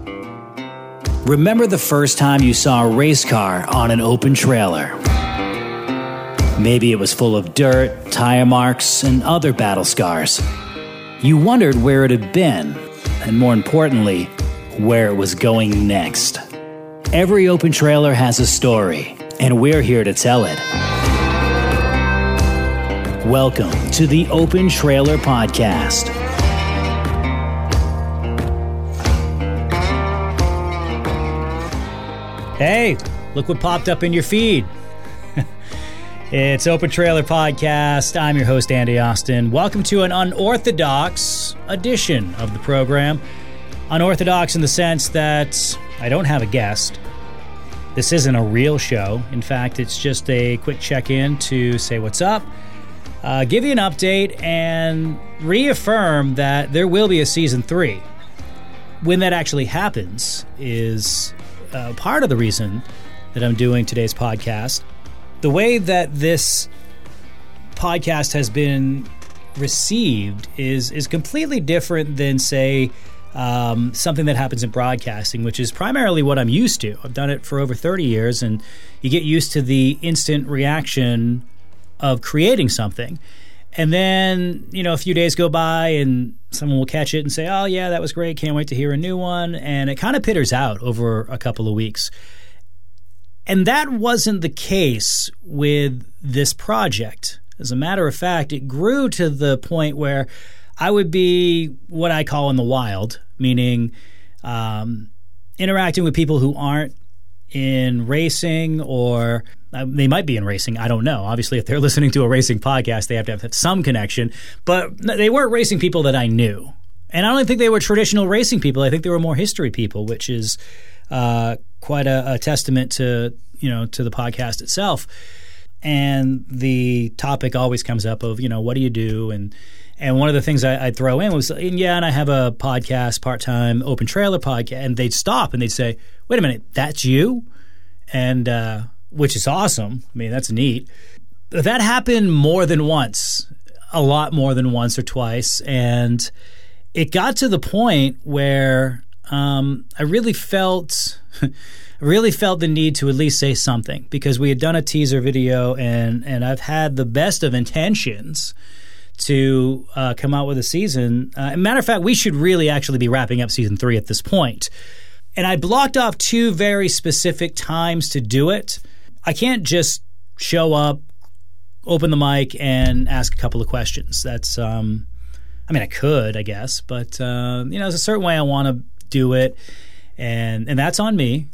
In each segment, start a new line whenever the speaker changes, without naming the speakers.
Remember the first time you saw a race car on an open trailer? Maybe it was full of dirt, tire marks, and other battle scars. You wondered where it had been, and more importantly, where it was going next. Every open trailer has a story, and we're here to tell it. Welcome to the Open Trailer Podcast. Hey, look what popped up in your feed. It's Open Trailer Podcast. I'm your host, Andy Austin. Welcome to an unorthodox edition of the program. Unorthodox in the sense that I don't have a guest. This isn't a real show. In fact, it's just a quick check-in to say what's up, give you an update, and reaffirm that there will be a Season 3. When that actually happens is part of the reason that I'm doing today's podcast. The way that this podcast has been received is completely different than, say, something that happens in broadcasting, which is primarily what I'm used to. I've done it for over 30 years, and you get used to the instant reaction of creating something. And then, a few days go by and someone will catch it and say, oh, yeah, that was great. Can't wait to hear a new one. And it kind of pitters out over a couple of weeks. And that wasn't the case with this project. As a matter of fact, it grew to the point where I would be what I call in the wild, meaning interacting with people who aren't in racing, or they might be in racing. I don't know. Obviously, if they're listening to a racing podcast, they have to have some connection. But they weren't racing people that I knew. And I don't think they were traditional racing people. I think they were more history people, which is quite a testament to the podcast itself. And the topic always comes up of, what do you do? And one of the things I'd throw in was, and I have a podcast, part-time Open Trailer podcast. And they'd stop and they'd say, wait a minute, that's you? And which is awesome. I mean, that's neat. But that happened more than once, a lot more than once or twice. And it got to the point where I really felt the need to at least say something, because we had done a teaser video and I've had the best of intentions to come out with a season. Matter of fact, we should really actually be wrapping up Season 3 at this point. And I blocked off 2 very specific times to do it. I can't just show up, open the mic, and ask a couple of questions. That's, I could, I guess, but, there's a certain way I want to do it, and that's on me.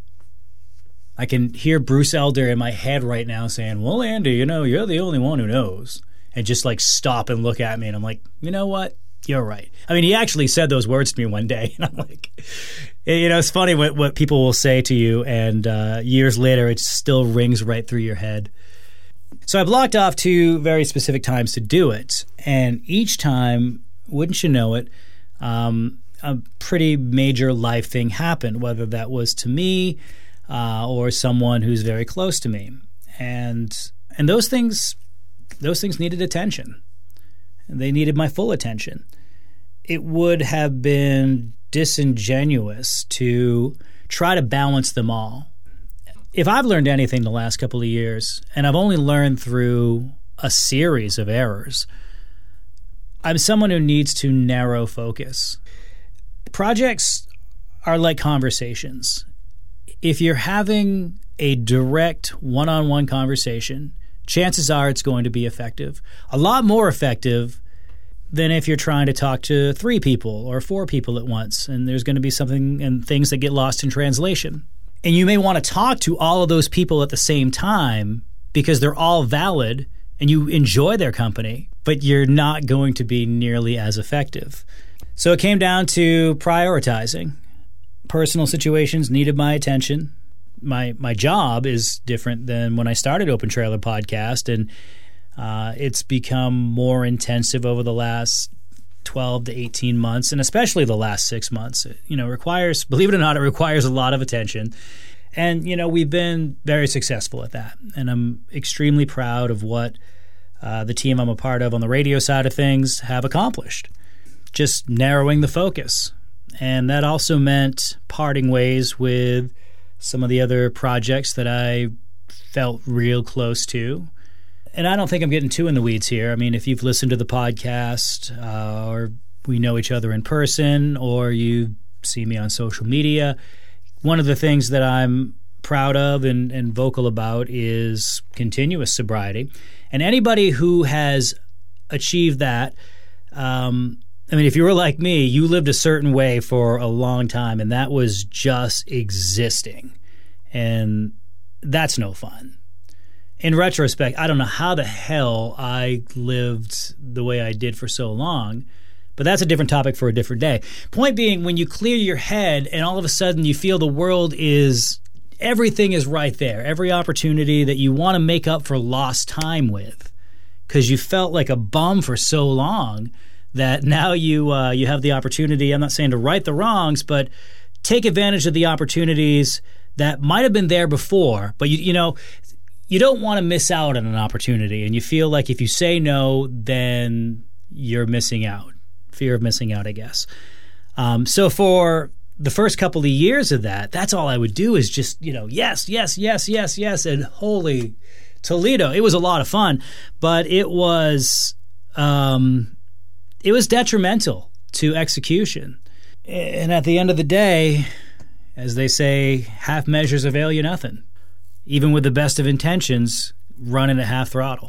I can hear Bruce Elder in my head right now saying, well, Andy, you're the only one who knows, and just stop and look at me, and I'm like, you know what? You're right. He actually said those words to me one day, and I'm like, it's funny what people will say to you, and years later it still rings right through your head. So I blocked off 2 very specific times to do it, and each time, wouldn't you know it, a pretty major life thing happened, whether that was to me or someone who's very close to me, and those things needed attention. They needed my full attention. It would have been disingenuous to try to balance them all. If I've learned anything the last couple of years, and I've only learned through a series of errors, I'm someone who needs to narrow focus. Projects are like conversations. If you're having a direct one-on-one conversation, chances are it's going to be effective. A lot more effective than if you're trying to talk to 3 people or 4 people at once, and there's going to be something and things that get lost in translation. And you may want to talk to all of those people at the same time because they're all valid and you enjoy their company, but you're not going to be nearly as effective. So it came down to prioritizing. Personal situations needed my attention. My job is different than when I started Open Trailer Podcast, and it's become more intensive over the last 12 to 18 months, and especially the last 6 months. It requires, believe it or not, it requires a lot of attention. And, we've been very successful at that. And I'm extremely proud of what the team I'm a part of on the radio side of things have accomplished. Just narrowing the focus. And that also meant parting ways with some of the other projects that I felt real close to. And I don't think I'm getting too in the weeds here. I mean, if you've listened to the podcast or we know each other in person or you see me on social media, one of the things that I'm proud of and vocal about is continuous sobriety. And anybody who has achieved that, I mean, if you were like me, you lived a certain way for a long time, and that was just existing. And that's no fun. In retrospect, I don't know how the hell I lived the way I did for so long, but that's a different topic for a different day. Point being, when you clear your head and all of a sudden you feel the world is, everything is right there, every opportunity that you want to make up for lost time with, because you felt like a bum for so long, that now you have the opportunity, I'm not saying to right the wrongs, but take advantage of the opportunities that might have been there before. But, you don't want to miss out on an opportunity. And you feel like if you say no, then you're missing out. Fear of missing out, I guess. So for the first couple of years of that, that's all I would do is just, yes, yes, yes, yes, yes. And holy Toledo. It was a lot of fun, but it was detrimental to execution. And at the end of the day, as they say, half measures avail you nothing. Even with the best of intentions, running at half throttle.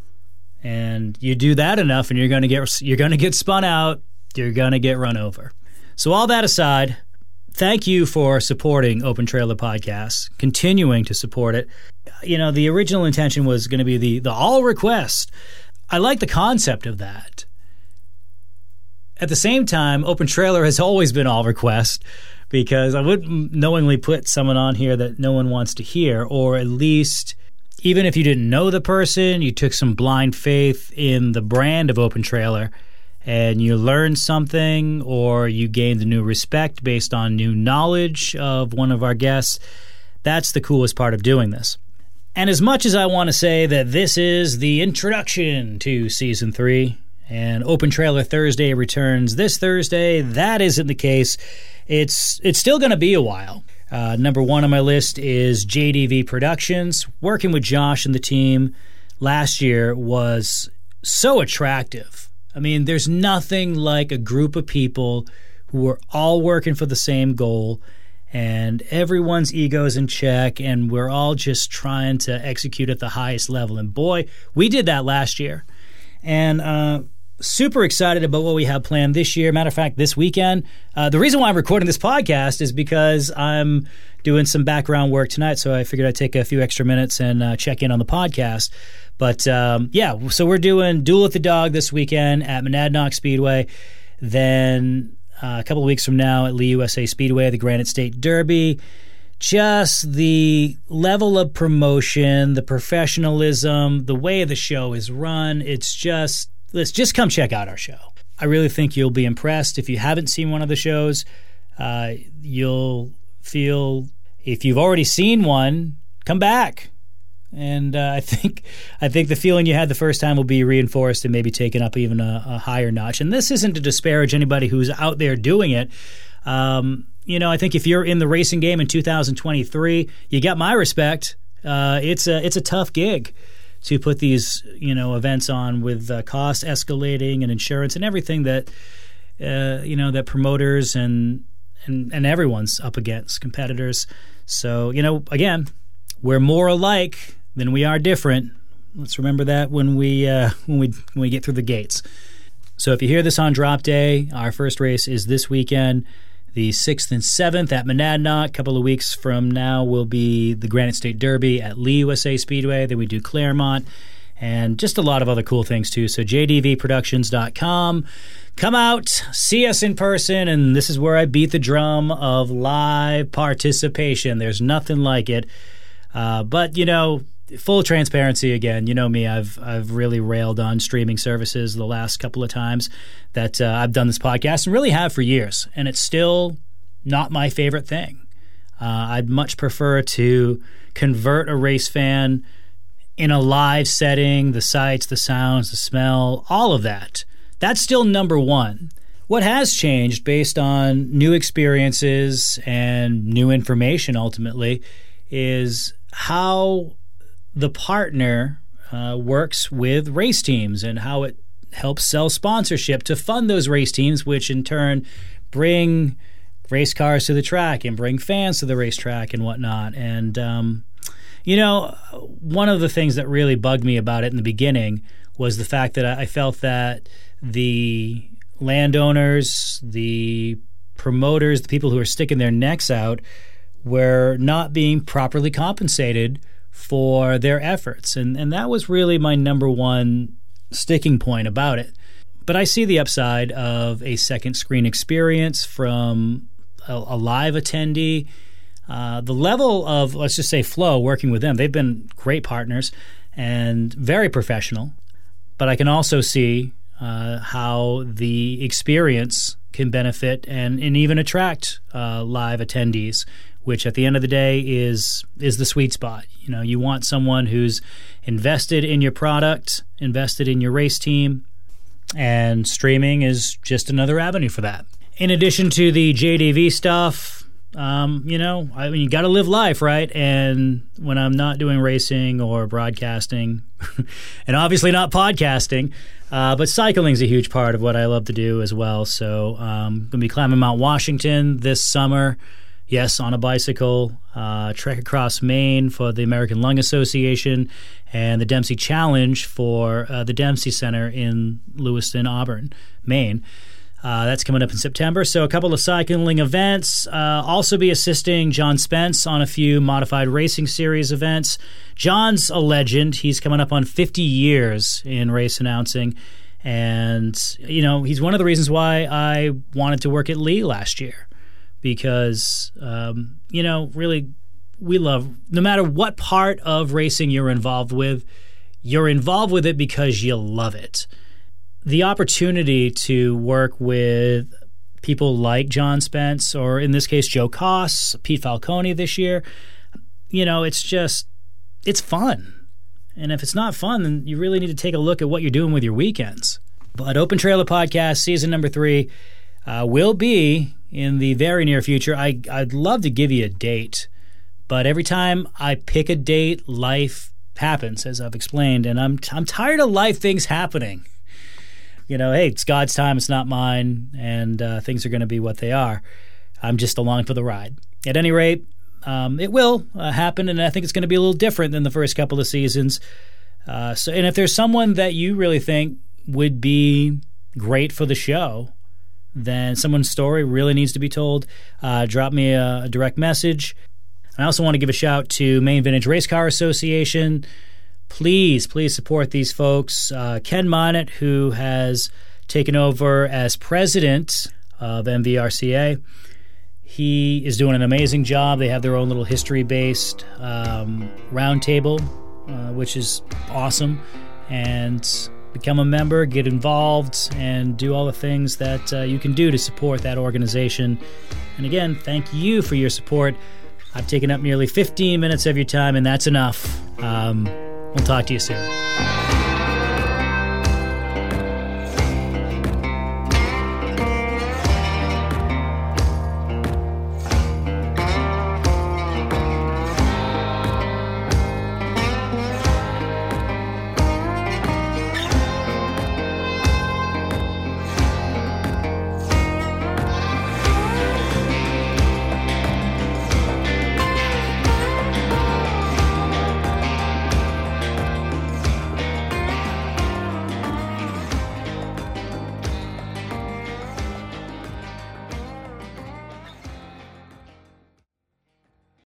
And you do that enough and you're going to get spun out, you're going to get run over. So all that aside, thank you for supporting Open Trailer Podcasts, continuing to support it. The original intention was going to be the all request. I like the concept of that. At the same time, Open Trailer has always been all request, because I wouldn't knowingly put someone on here that no one wants to hear, or at least even if you didn't know the person, you took some blind faith in the brand of Open Trailer and you learned something, or you gained a new respect based on new knowledge of one of our guests. That's the coolest part of doing this. And as much as I want to say that this is the introduction to Season 3, and Open Trailer Thursday returns this Thursday, that isn't the case. It's still going to be a while. Number one on my list is JDV Productions. Working with Josh and the team last year was so attractive. I mean, there's nothing like a group of people who are all working for the same goal, and everyone's ego's in check, and we're all just trying to execute at the highest level. And boy, we did that last year. And super excited about what we have planned this year. Matter of fact, this weekend, the reason why I'm recording this podcast is because I'm doing some background work tonight, so I figured I'd take a few extra minutes and check in on the podcast. But so we're doing Duel with the Dog this weekend at Monadnock Speedway. Then a couple of weeks from now at Lee USA Speedway, the Granite State Derby. Just the level of promotion, the professionalism, the way the show is run, let's just come check out our show. I really think you'll be impressed. If you haven't seen one of the shows, you'll feel, if you've already seen one, come back. And I think the feeling you had the first time will be reinforced and maybe taken up even a higher notch. And this isn't to disparage anybody who's out there doing it. I think if you're in the racing game in 2023, you got my respect. It's a tough gig to put these events on with costs escalating and insurance and everything that that promoters and everyone's up against, competitors. So again, we're more alike than we are different. Let's remember that when we get through the gates. So if you hear this on drop day, our first race is this weekend, the 6th and 7th at Monadnock. A couple of weeks from now will be the Granite State Derby at Lee USA Speedway. Then we do Claremont and just a lot of other cool things too. So jdvproductions.com. Come out, see us in person, and this is where I beat the drum of live participation. There's nothing like it. But full transparency again, me, I've really railed on streaming services the last couple of times that I've done this podcast, and really have for years, and it's still not my favorite thing. I'd much prefer to convert a race fan in a live setting, the sights, the sounds, the smell, all of that. That's still number one. What has changed based on new experiences and new information ultimately is how the partner works with race teams and how it helps sell sponsorship to fund those race teams, which in turn bring race cars to the track and bring fans to the racetrack and whatnot. And, one of the things that really bugged me about it in the beginning was the fact that I felt that the landowners, the promoters, the people who are sticking their necks out were not being properly compensated for their efforts. And that was really my number one sticking point about it. But I see the upside of a second screen experience from a live attendee. The level of, let's just say, flow working with them, they've been great partners and very professional. But I can also see how the experience can benefit and even attract live attendees, which at the end of the day is the sweet spot. You want someone who's invested in your product, invested in your race team, and streaming is just another avenue for that. In addition to the JDV stuff, you got to live life, right? And when I'm not doing racing or broadcasting, and obviously not podcasting, but cycling's a huge part of what I love to do as well. So I'm going to be climbing Mount Washington this summer. Yes, on a bicycle, trek across Maine for the American Lung Association, and the Dempsey Challenge for the Dempsey Center in Lewiston, Auburn, Maine. That's coming up in September. So a couple of cycling events. Also be assisting John Spence on a few modified racing series events. John's a legend. He's coming up on 50 years in race announcing. And, he's one of the reasons why I wanted to work at Lee last year. Because, really, we love, no matter what part of racing you're involved with it because you love it. The opportunity to work with people like John Spence, or in this case, Joe Koss, Pete Falcone this year, it's fun. And if it's not fun, then you really need to take a look at what you're doing with your weekends. But Open Trailer Podcast, season number 3, will be in the very near future. I'd love to give you a date, but every time I pick a date, life happens, as I've explained, and I'm tired of life things happening. Hey, it's God's time, it's not mine, and things are going to be what they are. I'm just along for the ride. At any rate, it will happen, and I think it's going to be a little different than the first couple of seasons. And if there's someone that you really think would be great for the show, then someone's story really needs to be told, drop me a direct message. I also want to give a shout to Maine Vintage Race Car Association. Please support these folks. Ken Monett, who has taken over as president of MVRCA, he is doing an amazing job. They have their own little history-based roundtable, which is awesome. And become a member, get involved, and do all the things that you can do to support that organization. And again, thank you for your support. I've taken up nearly 15 minutes of your time, and that's enough. We'll talk to you soon.